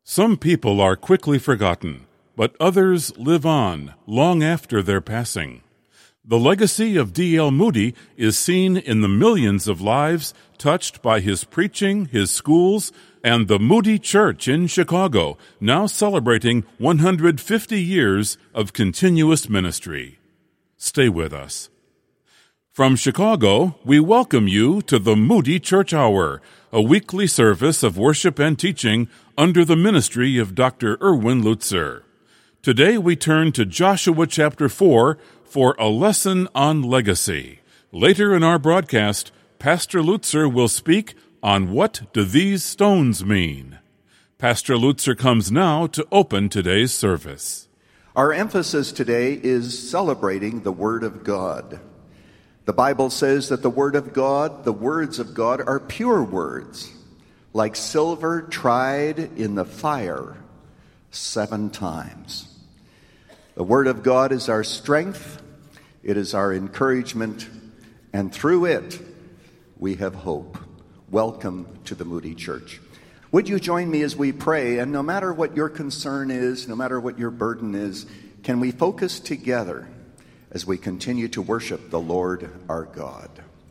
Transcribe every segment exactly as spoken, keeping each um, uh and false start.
Some people are quickly forgotten, but others live on long after their passing. The legacy of D L Moody is seen in the millions of lives touched by his preaching, his schools, and the Moody Church in Chicago, now celebrating one hundred fifty years of continuous ministry. Stay with us. From Chicago, we welcome you to the Moody Church Hour, a weekly service of worship and teaching under the ministry of Doctor Erwin Lutzer. Today we turn to Joshua chapter four for a lesson on legacy. Later in our broadcast, Pastor Lutzer will speak on what do these stones mean. Pastor Lutzer comes now to open today's service. Our emphasis today is celebrating the Word of God. The Bible says that the Word of God, the words of God, are pure words, like silver tried in the fire seven times. The Word of God is our strength, it is our encouragement, and through it, we have hope. Welcome to the Moody Church. Would you join me as we pray? And no matter what your concern is, no matter what your burden is, can we focus together as we continue to worship the Lord our God?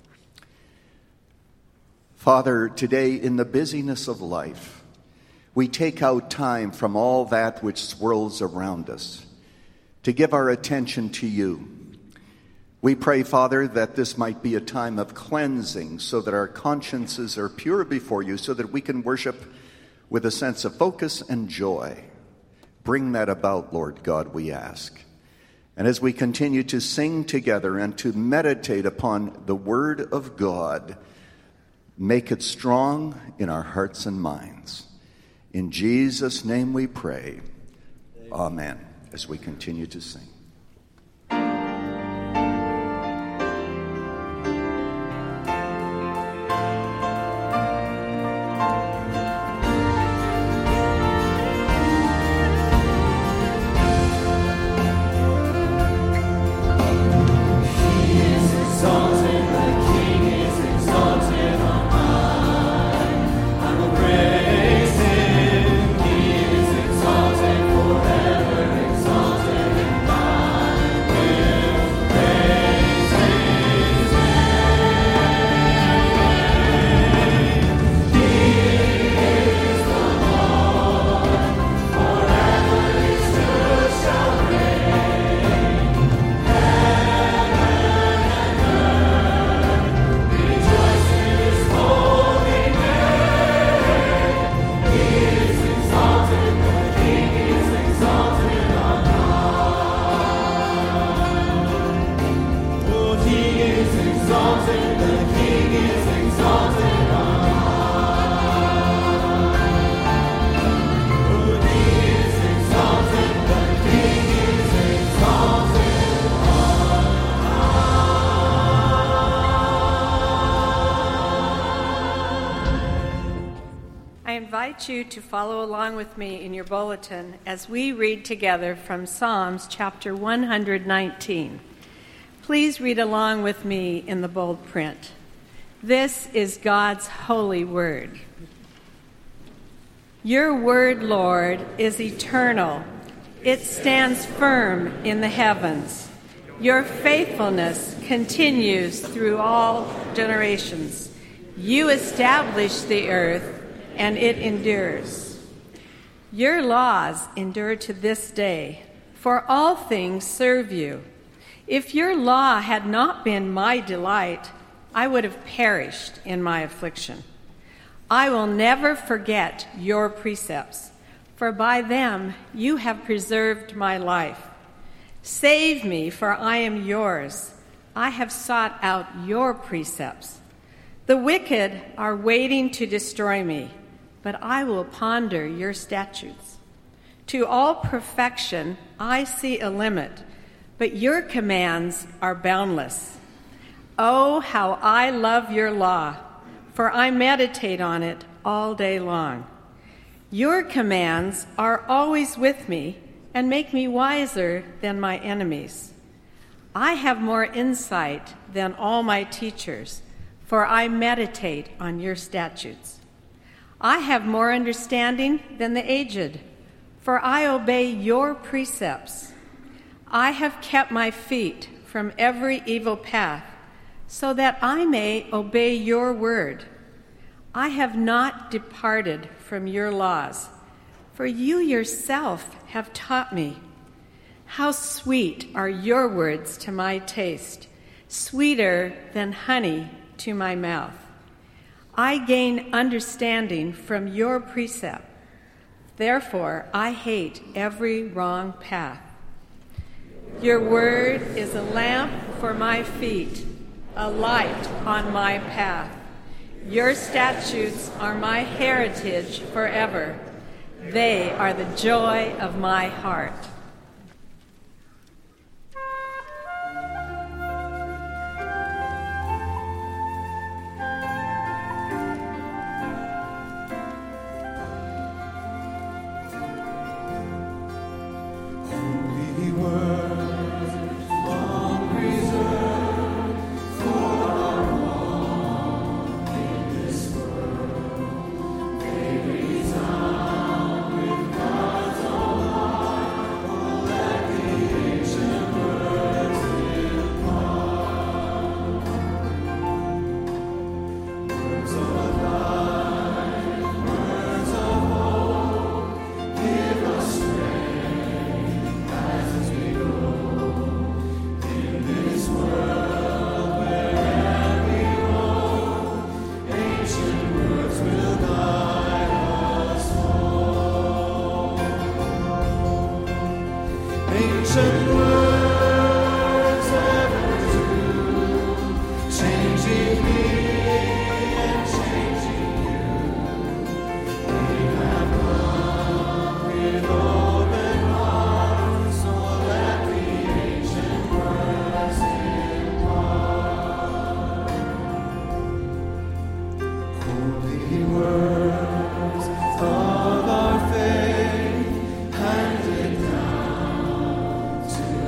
Father, today in the busyness of life, we take out time from all that which swirls around us to give our attention to you. We pray, Father, that this might be a time of cleansing so that our consciences are pure before you, so that we can worship with a sense of focus and joy. Bring that about, Lord God, we ask. And as we continue to sing together and to meditate upon the Word of God, make it strong in our hearts and minds. In Jesus' name we pray. Amen. As we continue to sing. You to follow along with me in your bulletin as we read together from Psalms chapter one hundred nineteen. Please read along with me in the bold print. This is God's holy word. Your word, Lord, is eternal. It stands firm in the heavens. Your faithfulness continues through all generations. You establish the earth, and it endures. Your laws endure to this day, for all things serve you. If your law had not been my delight, I would have perished in my affliction. I will never forget your precepts, for by them you have preserved my life. Save me, for I am yours. I have sought out your precepts. The wicked are waiting to destroy me, but I will ponder your statutes. To all perfection I see a limit, but your commands are boundless. Oh, how I love your law, for I meditate on it all day long. Your commands are always with me and make me wiser than my enemies. I have more insight than all my teachers, for I meditate on your statutes. I have more understanding than the aged, for I obey your precepts. I have kept my feet from every evil path, so that I may obey your word. I have not departed from your laws, for you yourself have taught me. How sweet are your words to my taste, sweeter than honey to my mouth. I gain understanding from your precept. Therefore, I hate every wrong path. Your word is a lamp for my feet, a light on my path. Your statutes are my heritage forever. They are the joy of my heart. Handed down to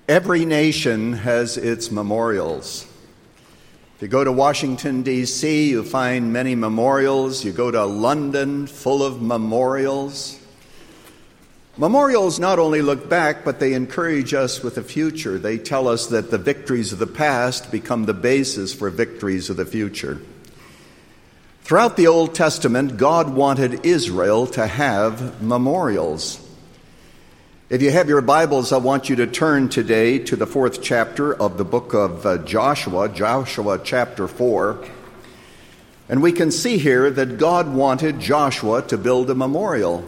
Every nation has its memorials. If you go to Washington, D C, you find many memorials. You go to London, full of memorials. Memorials not only look back, but they encourage us with the future. They tell us that the victories of the past become the basis for victories of the future. Throughout the Old Testament, God wanted Israel to have memorials. If you have your Bibles, I want you to turn today to the fourth chapter of the book of uh, Joshua, Joshua chapter four. And we can see here that God wanted Joshua to build a memorial.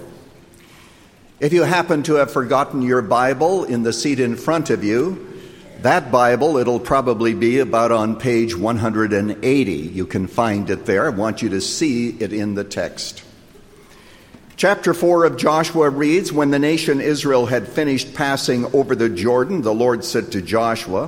If you happen to have forgotten your Bible in the seat in front of you, that Bible, it'll probably be about on page one hundred eighty. You can find it there. I want you to see it in the text. Chapter four of Joshua reads, "When the nation Israel had finished passing over the Jordan, the Lord said to Joshua,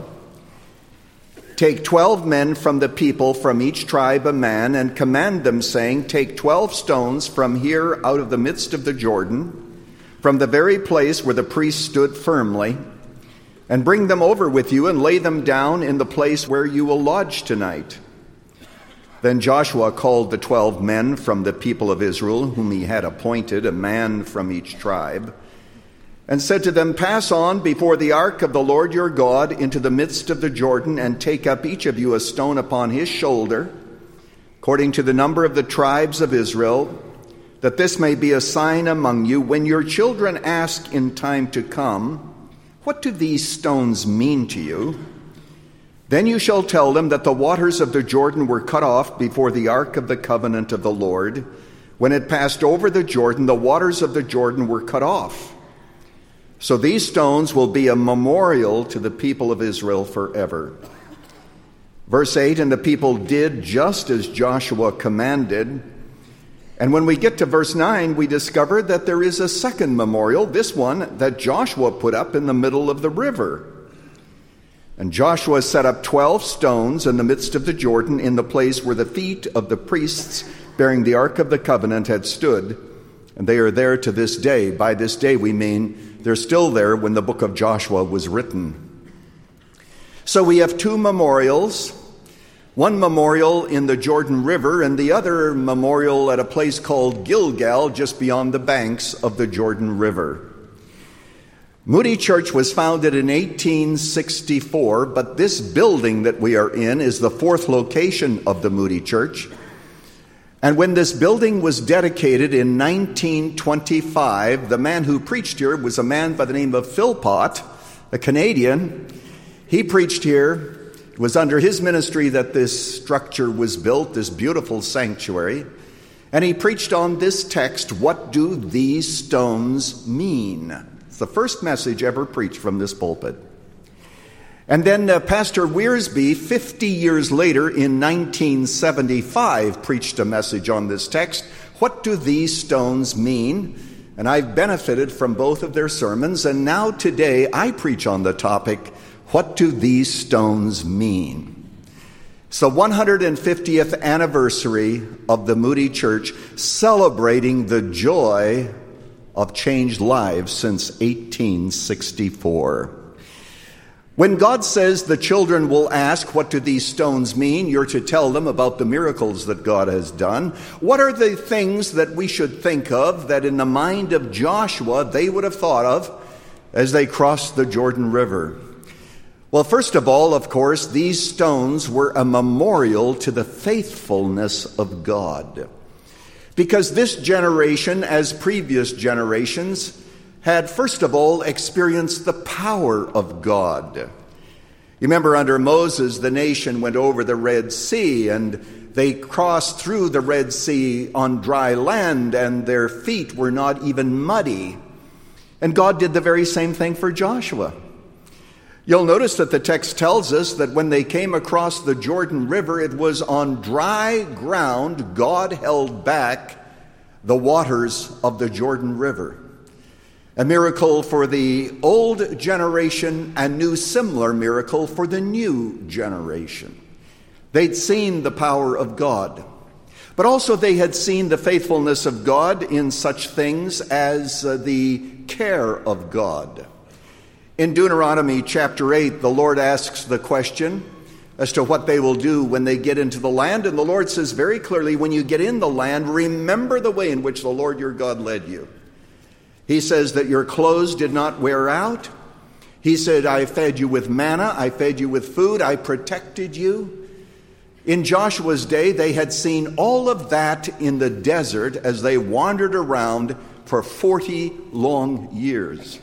'Take twelve men from the people, from each tribe a man, and command them, saying, Take twelve stones from here out of the midst of the Jordan, from the very place where the priests stood firmly, and bring them over with you and lay them down in the place where you will lodge tonight.' Then Joshua called the twelve men from the people of Israel, whom he had appointed, a man from each tribe, and said to them, 'Pass on before the ark of the Lord your God into the midst of the Jordan, and take up each of you a stone upon his shoulder, according to the number of the tribes of Israel, that this may be a sign among you. When your children ask in time to come, What do these stones mean to you? Then you shall tell them that the waters of the Jordan were cut off before the ark of the covenant of the Lord. When it passed over the Jordan, the waters of the Jordan were cut off. So these stones will be a memorial to the people of Israel forever.' Verse eight, and the people did just as Joshua commanded. And when we get to verse nine, we discover that there is a second memorial, this one that Joshua put up in the middle of the river. And Joshua set up twelve stones in the midst of the Jordan, in the place where the feet of the priests bearing the Ark of the Covenant had stood. And they are there to this day. By this day we mean they're still there when the book of Joshua was written. So we have two memorials. One memorial in the Jordan River and the other memorial at a place called Gilgal, just beyond the banks of the Jordan River. Moody Church was founded in eighteen sixty-four, but this building that we are in is the fourth location of the Moody Church. And when this building was dedicated in nineteen twenty-five, the man who preached here was a man by the name of Philpott, a Canadian. He preached here. It was under his ministry that this structure was built, this beautiful sanctuary. And he preached on this text, "What do these stones mean?" It's the first message ever preached from this pulpit. And then uh, Pastor Wiersbe, fifty years later in nineteen seventy-five, preached a message on this text, "What do these stones mean?" And I've benefited from both of their sermons. And now today I preach on the topic, "What do these stones mean?" It's the one hundred fiftieth anniversary of the Moody Church, celebrating the joy of changed lives since eighteen sixty-four. When God says the children will ask, "What do these stones mean?" you're to tell them about the miracles that God has done. What are the things that we should think of that in the mind of Joshua they would have thought of as they crossed the Jordan River? Well, first of all, of course, these stones were a memorial to the faithfulness of God. Because this generation, as previous generations, had first of all experienced the power of God. You remember under Moses, the nation went over the Red Sea, and they crossed through the Red Sea on dry land, and their feet were not even muddy. And God did the very same thing for Joshua. You'll notice that the text tells us that when they came across the Jordan River, it was on dry ground. God held back the waters of the Jordan River. A miracle for the old generation, a new similar miracle for the new generation. They'd seen the power of God, but also they had seen the faithfulness of God in such things as uh, the care of God. In Deuteronomy chapter eight, the Lord asks the question as to what they will do when they get into the land. And the Lord says very clearly, when you get in the land, remember the way in which the Lord your God led you. He says that your clothes did not wear out. He said, I fed you with manna, I fed you with food, I protected you. In Joshua's day, they had seen all of that in the desert as they wandered around for forty long years.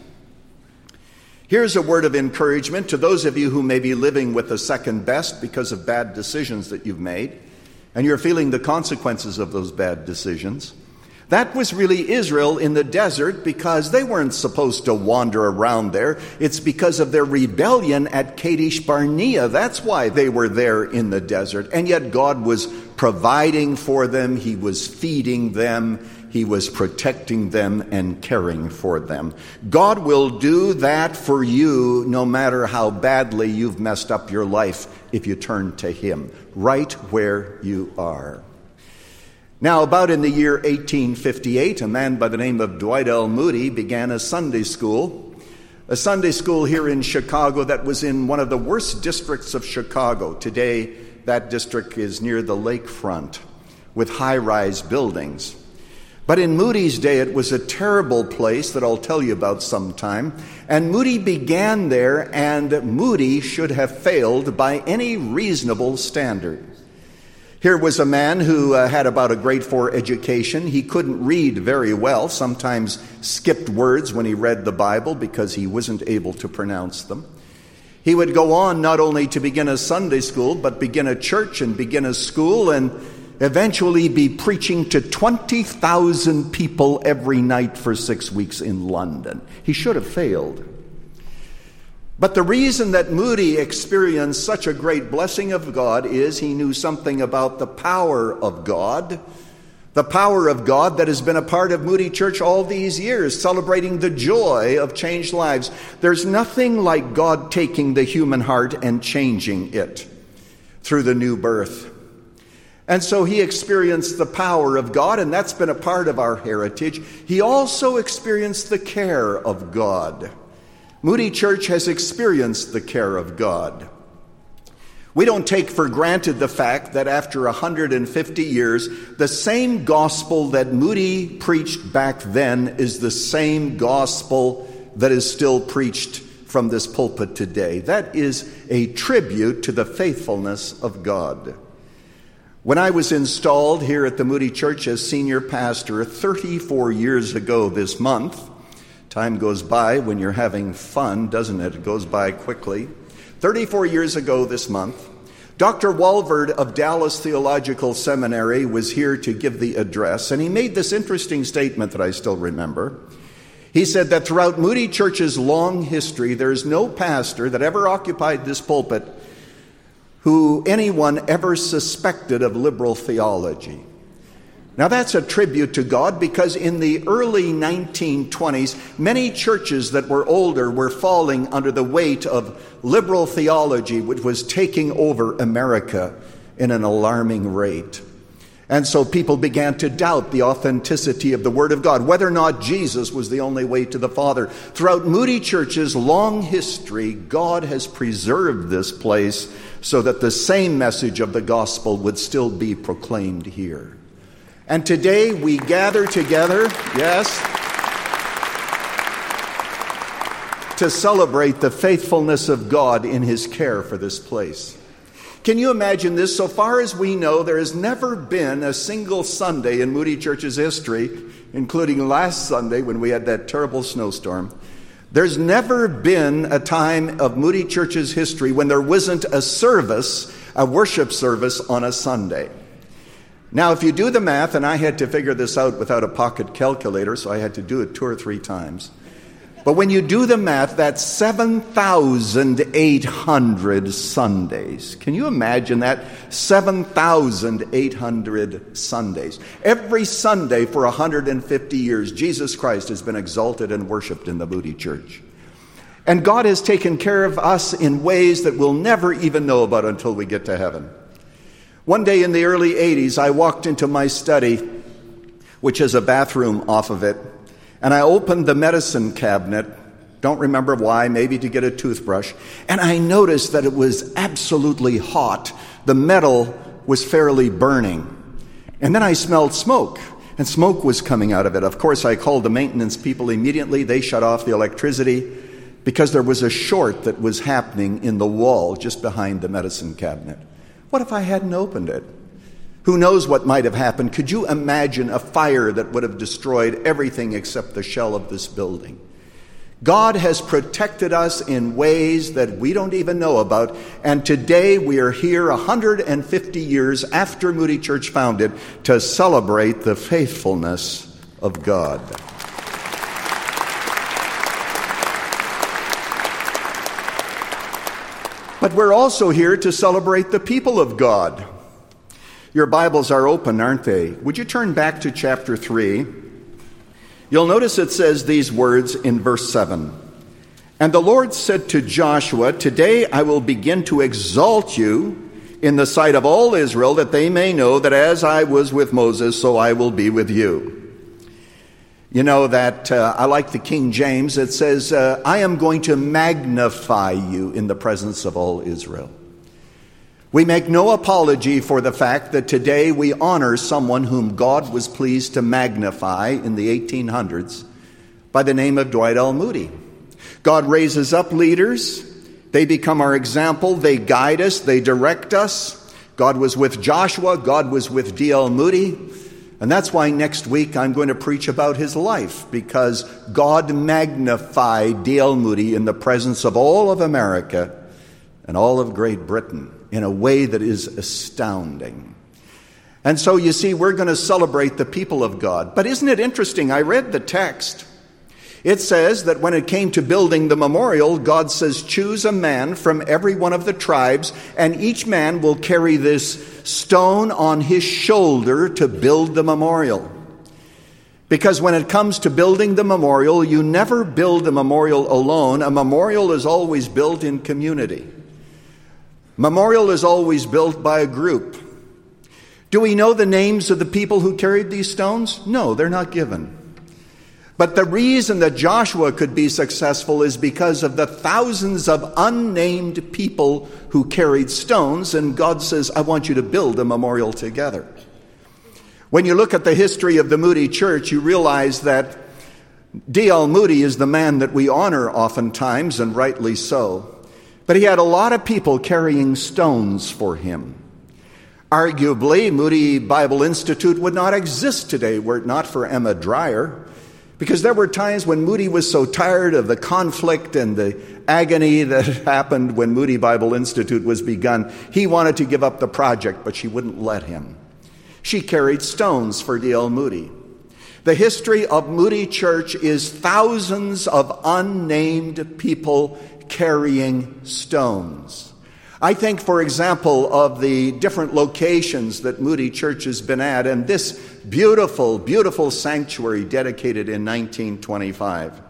Here's a word of encouragement to those of you who may be living with the second best because of bad decisions that you've made, and you're feeling the consequences of those bad decisions. That was really Israel in the desert because they weren't supposed to wander around there. It's because of their rebellion at Kadesh Barnea. That's why they were there in the desert. And yet God was providing for them. He was feeding them. He was protecting them and caring for them. God will do that for you no matter how badly you've messed up your life if you turn to Him, right where you are. Now, about in the year eighteen fifty-eight, a man by the name of Dwight L. Moody began a Sunday school, a Sunday school here in Chicago that was in one of the worst districts of Chicago. Today, that district is near the lakefront with high-rise buildings. But in Moody's day, it was a terrible place that I'll tell you about sometime. And Moody began there, and Moody should have failed by any reasonable standard. Here was a man who uh, had about a grade four education. He couldn't read very well, sometimes skipped words when he read the Bible because he wasn't able to pronounce them. He would go on not only to begin a Sunday school, but begin a church and begin a school and eventually be preaching to twenty thousand people every night for six weeks in London. He should have failed. But the reason that Moody experienced such a great blessing of God is he knew something about the power of God, the power of God that has been a part of Moody Church all these years, celebrating the joy of changed lives. There's nothing like God taking the human heart and changing it through the new birth. And so he experienced the power of God, and that's been a part of our heritage. He also experienced the care of God. Moody Church has experienced the care of God. We don't take for granted the fact that after one hundred fifty years, the same gospel that Moody preached back then is the same gospel that is still preached from this pulpit today. That is a tribute to the faithfulness of God. When I was installed here at the Moody Church as senior pastor thirty-four years ago this month, time goes by when you're having fun, doesn't it? It goes by quickly. thirty-four years ago this month, Doctor Walvard of Dallas Theological Seminary was here to give the address, and he made this interesting statement that I still remember. He said that throughout Moody Church's long history, there is no pastor that ever occupied this pulpit who anyone ever suspected of liberal theology. Now that's a tribute to God because in the early nineteen twenties, many churches that were older were falling under the weight of liberal theology, which was taking over America in an alarming rate. And so people began to doubt the authenticity of the Word of God, whether or not Jesus was the only way to the Father. Throughout Moody Church's long history, God has preserved this place so that the same message of the gospel would still be proclaimed here. And today we gather together, yes, to celebrate the faithfulness of God in His care for this place. Can you imagine this? So far as we know, there has never been a single Sunday in Moody Church's history, including last Sunday when we had that terrible snowstorm. There's never been a time of Moody Church's history when there wasn't a service, a worship service on a Sunday. Now, if you do the math, and I had to figure this out without a pocket calculator, so I had to do it two or three times. But when you do the math, that's seven thousand eight hundred Sundays. Can you imagine that? seven thousand eight hundred Sundays. Every Sunday for one hundred fifty years, Jesus Christ has been exalted and worshiped in the Moody Church. And God has taken care of us in ways that we'll never even know about until we get to heaven. One day in the early eighties, I walked into my study, which has a bathroom off of it, and I opened the medicine cabinet, Don't remember why, maybe to get a toothbrush. And I noticed that it was absolutely hot. The metal was fairly burning. And then I smelled smoke, and smoke was coming out of it. Of course, I called the maintenance people immediately. They shut off the electricity because there was a short that was happening in the wall just behind the medicine cabinet. What if I hadn't opened it? Who knows what might have happened? Could you imagine a fire that would have destroyed everything except the shell of this building? God has protected us in ways that we don't even know about. And today we are here one hundred fifty years after Moody Church founded to celebrate the faithfulness of God. But we're also here to celebrate the people of God. Your Bibles are open, aren't they? Would you turn back to chapter three? You'll notice it says these words in verse seven. And the Lord said to Joshua, today I will begin to exalt you in the sight of all Israel, that they may know that as I was with Moses, so I will be with you. You know that uh, I like the King James. It says, uh, I am going to magnify you in the presence of all Israel. We make no apology for the fact that today we honor someone whom God was pleased to magnify in the eighteen hundreds by the name of Dwight L. Moody. God raises up leaders. They become our example. They guide us. They direct us. God was with Joshua. God was with D L. Moody. And that's why next week I'm going to preach about his life, because God magnified D L. Moody in the presence of all of America and all of Great Britain in a way that is astounding. And so you see, we're going to celebrate the people of God. But isn't it interesting? I read the text. It says that when it came to building the memorial, God says, choose a man from every one of the tribes, and each man will carry this stone on his shoulder to build the memorial. Because when it comes to building the memorial, you never build a memorial alone. A memorial is always built in community. Memorial is always built by a group. Do we know the names of the people who carried these stones? No, they're not given. But the reason that Joshua could be successful is because of the thousands of unnamed people who carried stones, and God says, I want you to build a memorial together. When you look at the history of the Moody Church, you realize that D L. Moody is the man that we honor oftentimes, and rightly so. But he had a lot of people carrying stones for him. Arguably, Moody Bible Institute would not exist today were it not for Emma Dreyer, because there were times when Moody was so tired of the conflict and the agony that happened when Moody Bible Institute was begun, he wanted to give up the project, but she wouldn't let him. She carried stones for D L. Moody. The history of Moody Church is thousands of unnamed people carrying stones. I think, for example, of the different locations that Moody Church has been at, and this beautiful, beautiful sanctuary dedicated in nineteen twenty-five.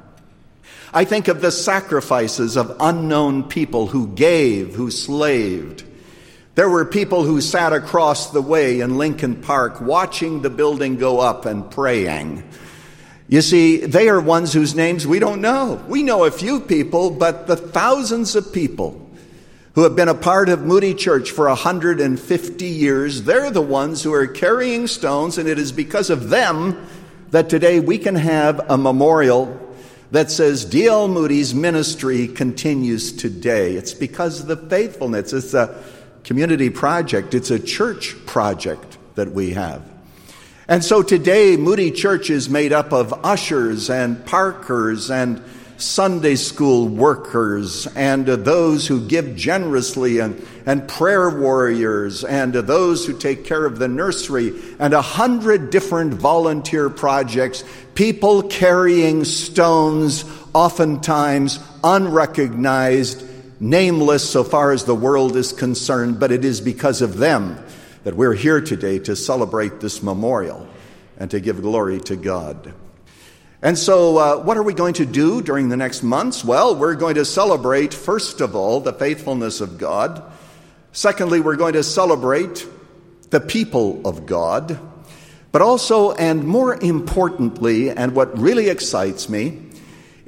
I think of the sacrifices of unknown people who gave, who slaved. There were people who sat across the way in Lincoln Park watching the building go up and praying. You see, they are ones whose names we don't know. We know a few people, but the thousands of people who have been a part of Moody Church for one hundred fifty years, they're the ones who are carrying stones, and it is because of them that today we can have a memorial that says D L. Moody's ministry continues today. It's because of the faithfulness. It's a community project. It's a church project that we have. And so today, Moody Church is made up of ushers and parkers and Sunday school workers and uh, those who give generously and, and prayer warriors and uh, those who take care of the nursery and a hundred different volunteer projects, people carrying stones, oftentimes unrecognized, nameless so far as the world is concerned, but it is because of them that we're here today to celebrate this memorial and to give glory to God. And so uh, what are we going to do during the next months? Well, we're going to celebrate, first of all, the faithfulness of God. Secondly, we're going to celebrate the people of God. But also, and more importantly, and what really excites me,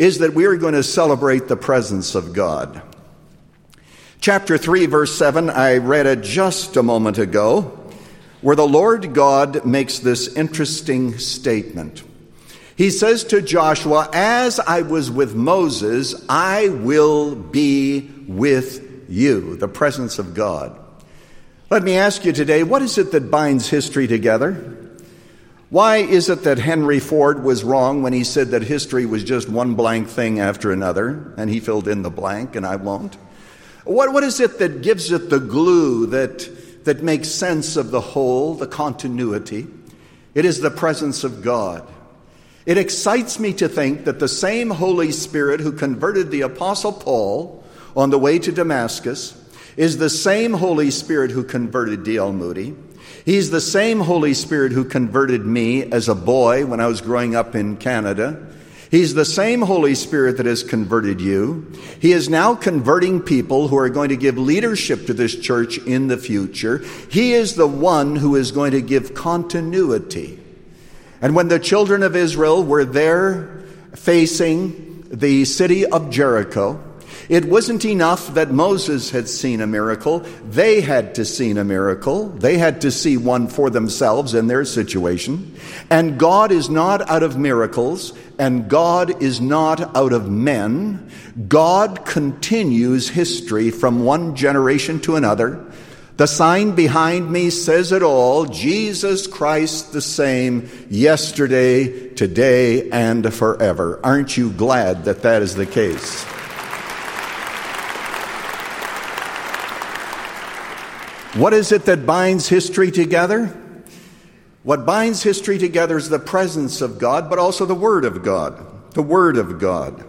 is that we are going to celebrate the presence of God. Chapter three, verse seven, I read it just a moment ago, where the Lord God makes this interesting statement. He says to Joshua, as I was with Moses, I will be with you, the presence of God. Let me ask you today, what is it that binds history together? Why is it that Henry Ford was wrong when he said that history was just one blank thing after another, and he filled in the blank, and I won't? What, what is it that gives it the glue that, that makes sense of the whole, the continuity? It is the presence of God. It excites me to think that the same Holy Spirit who converted the Apostle Paul on the way to Damascus is the same Holy Spirit who converted D L Moody. He's the same Holy Spirit who converted me as a boy when I was growing up in Canada. He's the same Holy Spirit that has converted you. He is now converting people who are going to give leadership to this church in the future. He is the one who is going to give continuity. And when the children of Israel were there facing the city of Jericho, it wasn't enough that Moses had seen a miracle. They had to see a miracle. They had to see one for themselves in their situation. And God is not out of miracles, and God is not out of men. God continues history from one generation to another. The sign behind me says it all. Jesus Christ the same yesterday, today, and forever. Aren't you glad that that is the case? What is it that binds history together? What binds history together is the presence of God, but also the Word of God. The Word of God.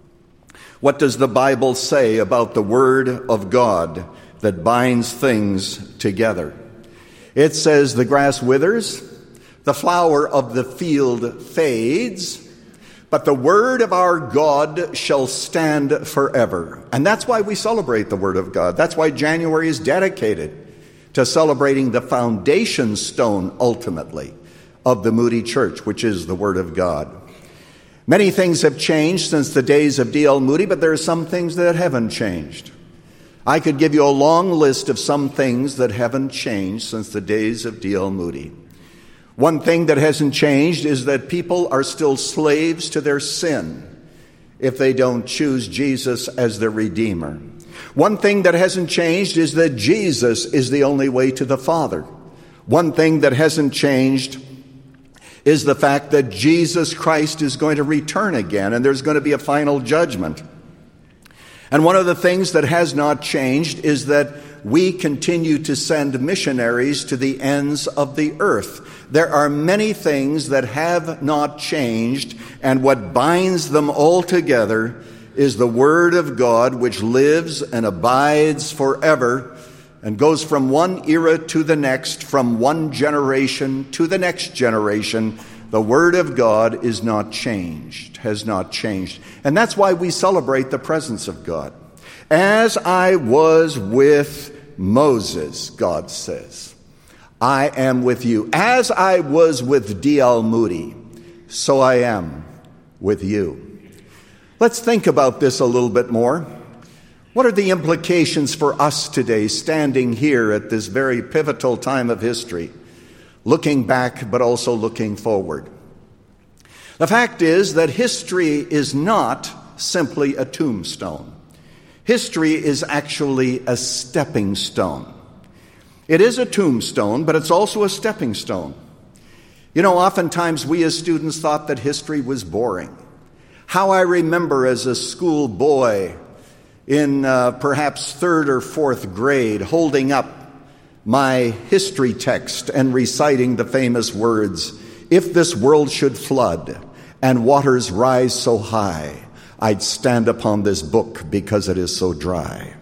What does the Bible say about the Word of God that binds things together? It says the grass withers, the flower of the field fades, but the word of our God shall stand forever. And that's why we celebrate the Word of God. That's why January is dedicated to celebrating the foundation stone, ultimately, of the Moody Church, which is the Word of God. Many things have changed since the days of D L Moody, but there are some things that haven't changed. I could give you a long list of some things that haven't changed since the days of D L Moody. One thing that hasn't changed is that people are still slaves to their sin if they don't choose Jesus as their Redeemer. One thing that hasn't changed is that Jesus is the only way to the Father. One thing that hasn't changed is the fact that Jesus Christ is going to return again, and there's going to be a final judgment. And one of the things that has not changed is that we continue to send missionaries to the ends of the earth. There are many things that have not changed, and what binds them all together is the Word of God, which lives and abides forever and goes from one era to the next, from one generation to the next generation. The Word of God is not changed, has not changed. And that's why we celebrate the presence of God. As I was with Moses, God says, I am with you. As I was with D L Moody, so I am with you. Let's think about this a little bit more. What are the implications for us today, standing here at this very pivotal time of history, looking back but also looking forward? The fact is that history is not simply a tombstone. History is actually a stepping stone. It is a tombstone, but it's also a stepping stone. You know, oftentimes we as students thought that history was boring. How I remember as a school boy in uh, perhaps third or fourth grade holding up my history text and reciting the famous words, "If this world should flood and waters rise so high, I'd stand upon this book because it is so dry."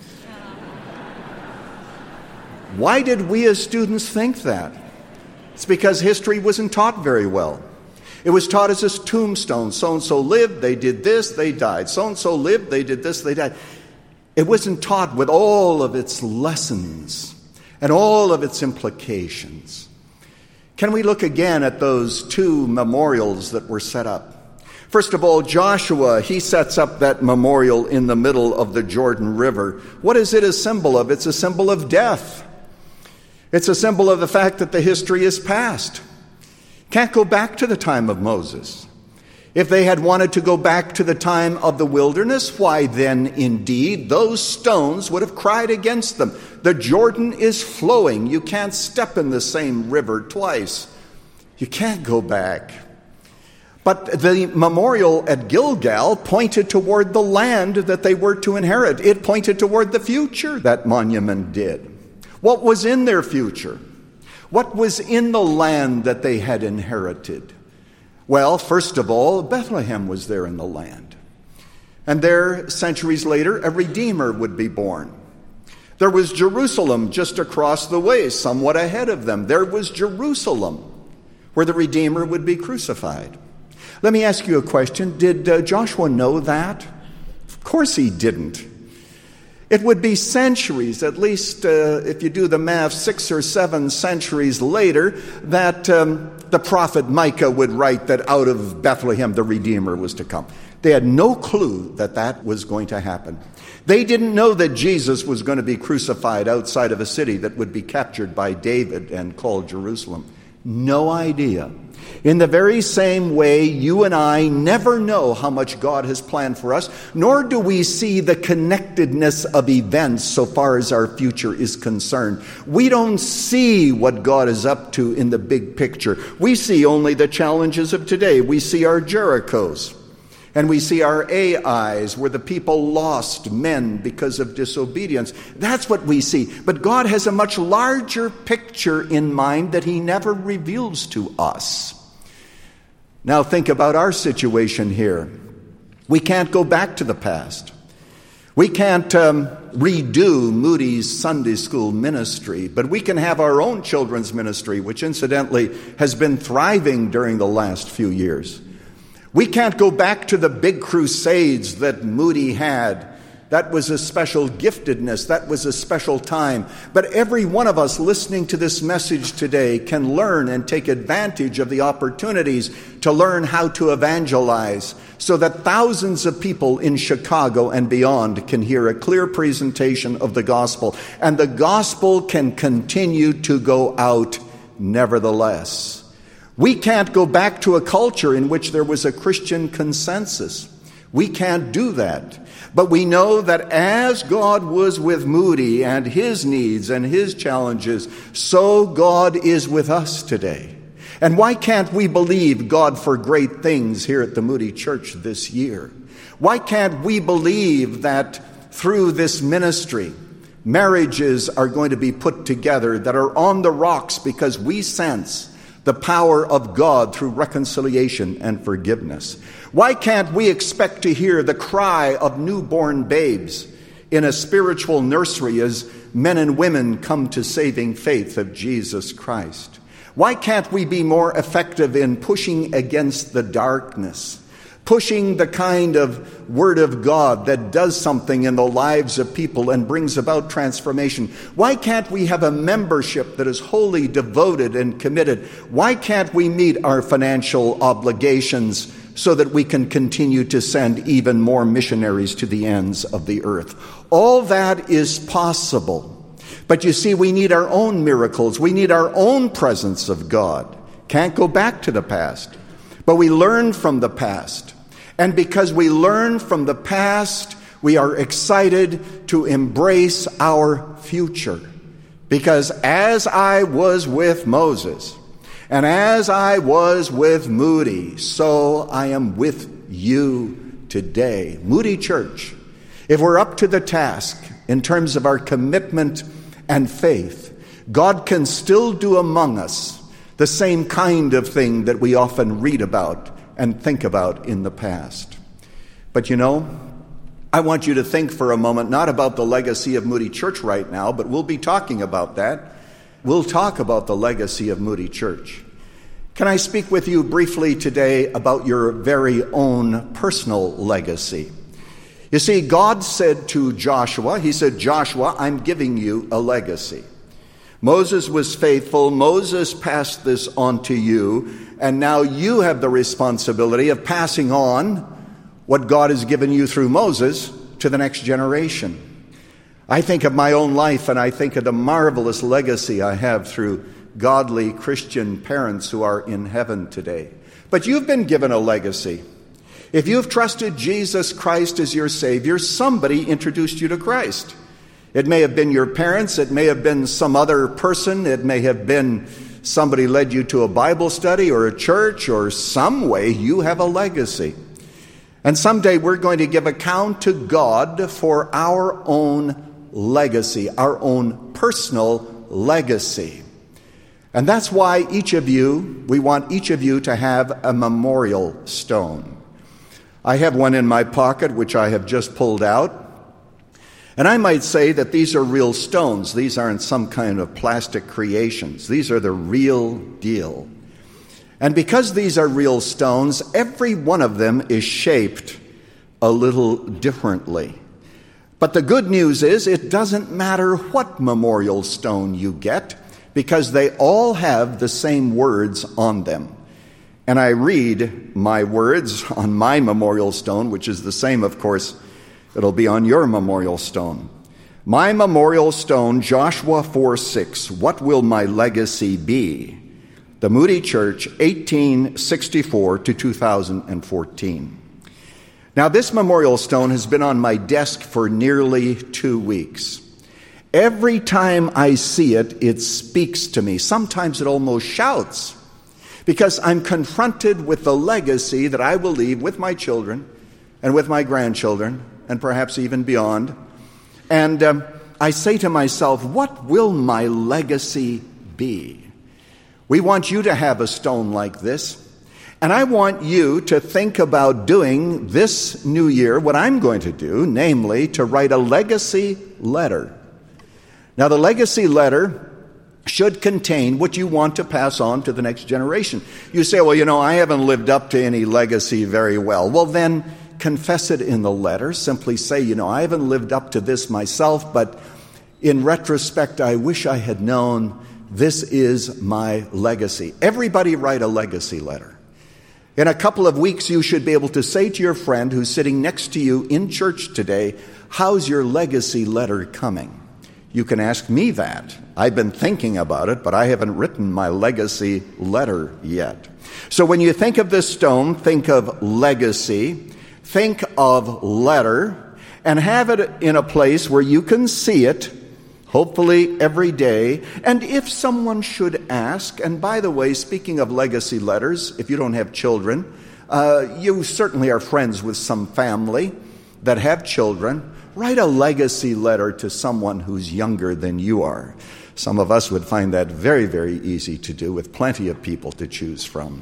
Why did we as students think that? It's because history wasn't taught very well. It was taught as a tombstone. So-and-so lived, they did this, they died. So-and-so lived, they did this, they died. It wasn't taught with all of its lessons and all of its implications. Can we look again at those two memorials that were set up? First of all, Joshua, he sets up that memorial in the middle of the Jordan River. What is it a symbol of? It's a symbol of death. It's a symbol of the fact that the history is past. Can't go back to the time of Moses. If they had wanted to go back to the time of the wilderness, why then indeed those stones would have cried against them. The Jordan is flowing. You can't step in the same river twice. You can't go back. But the memorial at Gilgal pointed toward the land that they were to inherit. It pointed toward the future, that monument did. What was in their future? What was in the land that they had inherited? Well, first of all, Bethlehem was there in the land. And there, centuries later, a Redeemer would be born. There was Jerusalem just across the way, somewhat ahead of them. There was Jerusalem, where the Redeemer would be crucified. Let me ask you a question. Did uh, Joshua know that? Of course he didn't. It would be centuries, at least uh, if you do the math, six or seven centuries later, that um, the prophet Micah would write that out of Bethlehem the Redeemer was to come. They had no clue that that was going to happen. They didn't know that Jesus was going to be crucified outside of a city that would be captured by David and called Jerusalem. No idea. In the very same way, you and I never know how much God has planned for us, nor do we see the connectedness of events so far as our future is concerned. We don't see what God is up to in the big picture. We see only the challenges of today. We see our Jerichos, and we see our Ais, where the people lost men because of disobedience. That's what we see. But God has a much larger picture in mind that he never reveals to us. Now think about our situation here. We can't go back to the past. We can't um, redo Moody's Sunday school ministry, but we can have our own children's ministry, which incidentally has been thriving during the last few years. We can't go back to the big crusades that Moody had. That was a special giftedness. That was a special time. But every one of us listening to this message today can learn and take advantage of the opportunities to learn how to evangelize so that thousands of people in Chicago and beyond can hear a clear presentation of the gospel. And the gospel can continue to go out nevertheless. We can't go back to a culture in which there was a Christian consensus. We can't do that. But we know that as God was with Moody and his needs and his challenges, so God is with us today. And why can't we believe God for great things here at the Moody Church this year? Why can't we believe that through this ministry, marriages are going to be put together that are on the rocks because we sense the power of God through reconciliation and forgiveness? Why can't we expect to hear the cry of newborn babes in a spiritual nursery as men and women come to saving faith of Jesus Christ? Why can't we be more effective in pushing against the darkness, pushing the kind of word of God that does something in the lives of people and brings about transformation? Why can't we have a membership that is wholly devoted and committed? Why can't we meet our financial obligations so that we can continue to send even more missionaries to the ends of the earth? All that is possible. But you see, we need our own miracles. We need our own presence of God. Can't go back to the past. But we learn from the past. And because we learn from the past, we are excited to embrace our future. Because as I was with Moses, and as I was with Moody, so I am with you today. Moody Church, if we're up to the task in terms of our commitment and faith, God can still do among us the same kind of thing that we often read about and think about in the past. But you know, I want you to think for a moment not about the legacy of Moody Church right now, but we'll be talking about that. We'll talk about the legacy of Moody Church. Can I speak with you briefly today about your very own personal legacy? You see, God said to Joshua, he said, Joshua, I'm giving you a legacy. Moses was faithful. Moses passed this on to you, and now you have the responsibility of passing on what God has given you through Moses to the next generation. I think of my own life, and I think of the marvelous legacy I have through godly Christian parents who are in heaven today. But you've been given a legacy. If you've trusted Jesus Christ as your Savior, somebody introduced you to Christ. It may have been your parents, it may have been some other person, it may have been somebody led you to a Bible study or a church, or some way you have a legacy. And someday we're going to give account to God for our own legacy, our own personal legacy. And that's why each of you, we want each of you to have a memorial stone. I have one in my pocket, which I have just pulled out. And I might say that these are real stones. These aren't some kind of plastic creations. These are the real deal. And because these are real stones, every one of them is shaped a little differently. But the good news is it doesn't matter what memorial stone you get, because they all have the same words on them. And I read my words on my memorial stone, which is the same, of course, it'll be on your memorial stone. My memorial stone, Joshua four six, what will my legacy be? The Moody Church, eighteen sixty-four to two thousand fourteen. Now, this memorial stone has been on my desk for nearly two weeks. Every time I see it, it speaks to me. Sometimes it almost shouts, because I'm confronted with the legacy that I will leave with my children and with my grandchildren, and perhaps even beyond. And um, I say to myself, what will my legacy be? We want you to have a stone like this. And I want you to think about doing this new year what I'm going to do, namely to write a legacy letter. Now, the legacy letter should contain what you want to pass on to the next generation. You say, well, you know, I haven't lived up to any legacy very well. Well, then confess it in the letter. Simply say, you know, I haven't lived up to this myself, but in retrospect, I wish I had known this is my legacy. Everybody write a legacy letter. In a couple of weeks, you should be able to say to your friend who's sitting next to you in church today, how's your legacy letter coming? You can ask me that. I've been thinking about it, but I haven't written my legacy letter yet. So when you think of this stone, think of legacy, think of letter, and have it in a place where you can see it, hopefully every day. And if someone should ask, and by the way, speaking of legacy letters, if you don't have children, uh, you certainly are friends with some family that have children. Write a legacy letter to someone who's younger than you are. Some of us would find that very, very easy to do, with plenty of people to choose from.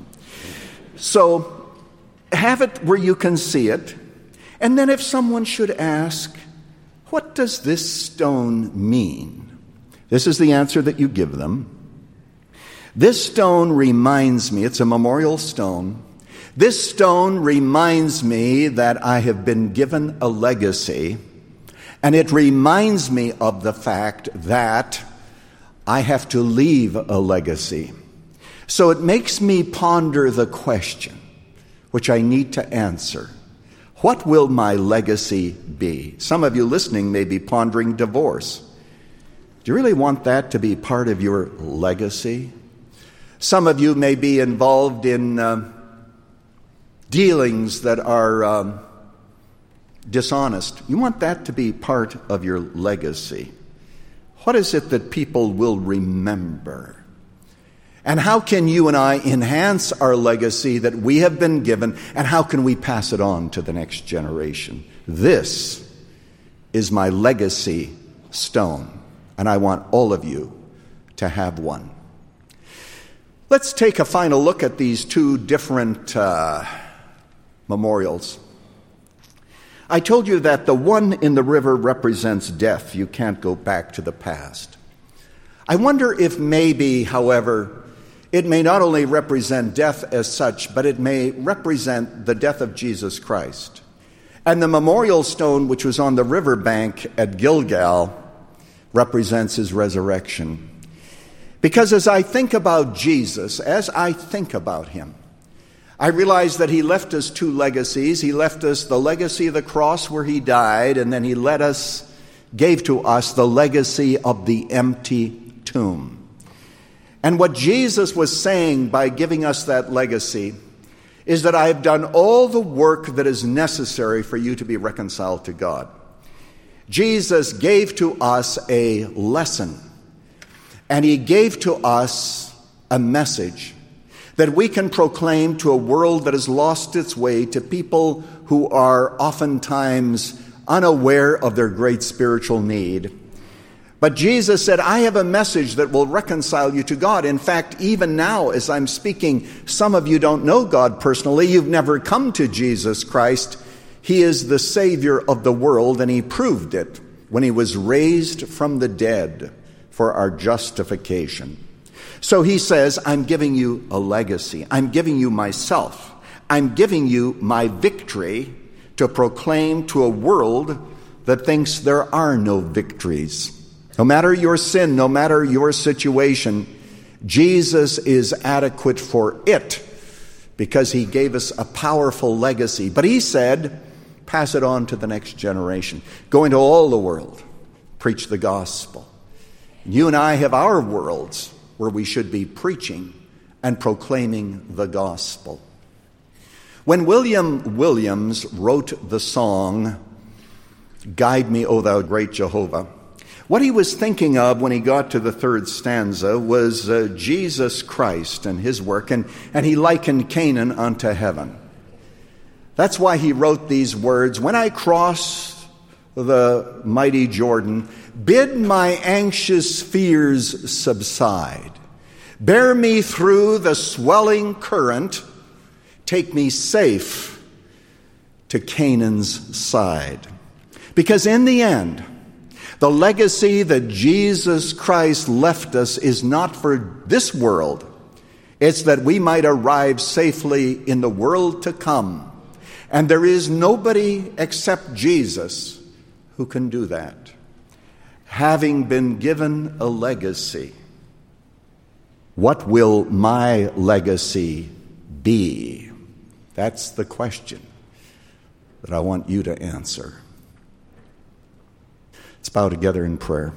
So have it where you can see it. And then if someone should ask, what does this stone mean? This is the answer that you give them. This stone reminds me, it's a memorial stone. This stone reminds me that I have been given a legacy. And it reminds me of the fact that I have to leave a legacy. So it makes me ponder the question, which I need to answer. What will my legacy be? Some of you listening may be pondering divorce. Do you really want that to be part of your legacy? Some of you may be involved in uh, dealings that are um, dishonest. You want that to be part of your legacy. What is it that people will remember? And how can you and I enhance our legacy that we have been given, and how can we pass it on to the next generation? This is my legacy stone, and I want all of you to have one. Let's take a final look at these two different uh, memorials. I told you that the one in the river represents death. You can't go back to the past. I wonder if maybe, however, it may not only represent death as such, but it may represent the death of Jesus Christ. And the memorial stone, which was on the riverbank at Gilgal, represents his resurrection. Because as I think about Jesus, as I think about him, I realize that he left us two legacies. He left us the legacy of the cross where he died, and then he let us, gave to us the legacy of the empty tomb. And what Jesus was saying by giving us that legacy is that I have done all the work that is necessary for you to be reconciled to God. Jesus gave to us a lesson, and he gave to us a message that we can proclaim to a world that has lost its way, to people who are oftentimes unaware of their great spiritual need. But Jesus said, I have a message that will reconcile you to God. In fact, even now as I'm speaking, some of you don't know God personally. You've never come to Jesus Christ. He is the Savior of the world, and he proved it when he was raised from the dead for our justification. So he says, I'm giving you a legacy. I'm giving you myself. I'm giving you my victory to proclaim to a world that thinks there are no victories. No matter your sin, no matter your situation, Jesus is adequate for it because he gave us a powerful legacy. But he said, pass it on to the next generation. Go into all the world, preach the gospel. You and I have our worlds where we should be preaching and proclaiming the gospel. When William Williams wrote the song, Guide Me, O Thou Great Jehovah, what he was thinking of when he got to the third stanza was uh, Jesus Christ and his work, and, and he likened Canaan unto heaven. That's why he wrote these words, when I cross the mighty Jordan, bid my anxious fears subside. Bear me through the swelling current. Take me safe to Canaan's side. Because in the end, the legacy that Jesus Christ left us is not for this world. It's that we might arrive safely in the world to come. And there is nobody except Jesus who can do that. Having been given a legacy, what will my legacy be? That's the question that I want you to answer. Let's bow together in prayer.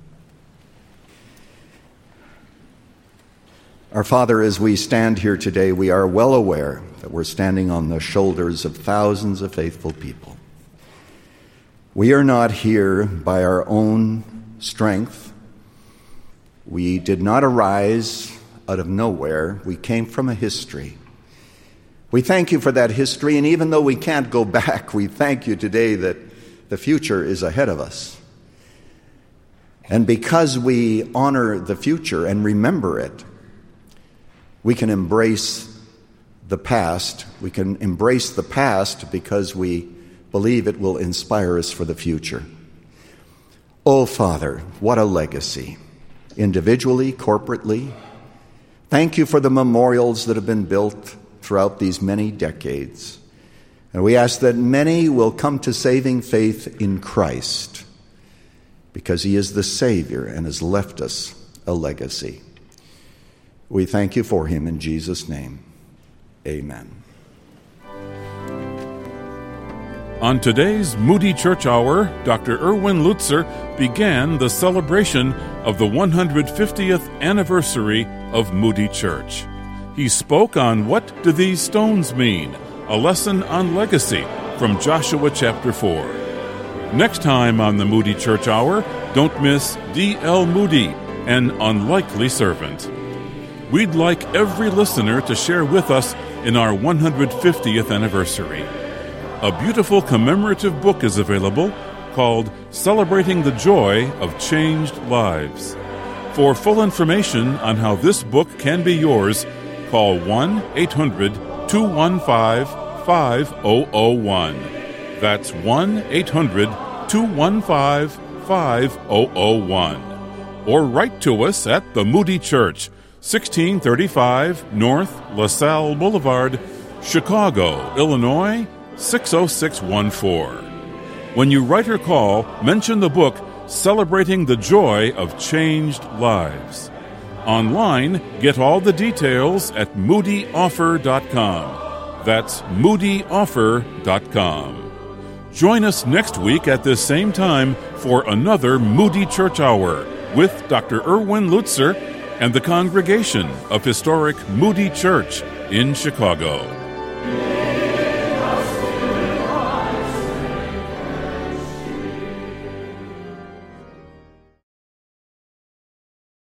Our Father, as we stand here today, we are well aware that we're standing on the shoulders of thousands of faithful people. We are not here by our own strength. We did not arise out of nowhere. We came from a history. We thank you for that history, and even though we can't go back, we thank you today that the future is ahead of us. And because we honor the future and remember it, we can embrace the past. We can embrace the past because we believe it will inspire us for the future. Oh, Father, what a legacy, individually, corporately. Thank you for the memorials that have been built throughout these many decades. And we ask that many will come to saving faith in Christ because he is the Savior and has left us a legacy. We thank you for him in Jesus' name. Amen. On today's Moody Church Hour, Doctor Erwin Lutzer began the celebration of the one hundred fiftieth anniversary of Moody Church. He spoke on What Do These Stones Mean? A lesson on legacy from Joshua chapter four. Next time on the Moody Church Hour, don't miss D L Moody, an unlikely servant. We'd like every listener to share with us in our one hundred fiftieth anniversary. A beautiful commemorative book is available called Celebrating the Joy of Changed Lives. For full information on how this book can be yours, call one eight hundred two one five five zero zero one. That's one eight hundred two one five five zero zero one. Or write to us at the Moody Church, sixteen thirty-five North LaSalle Boulevard, Chicago, Illinois, six oh six one four. When you write or call, mention the book Celebrating the Joy of Changed Lives. Online, get all the details at moody offer dot com. That's moody offer dot com. Join us next week at this same time for another Moody Church Hour with Doctor Erwin Lutzer and the congregation of historic Moody Church in Chicago.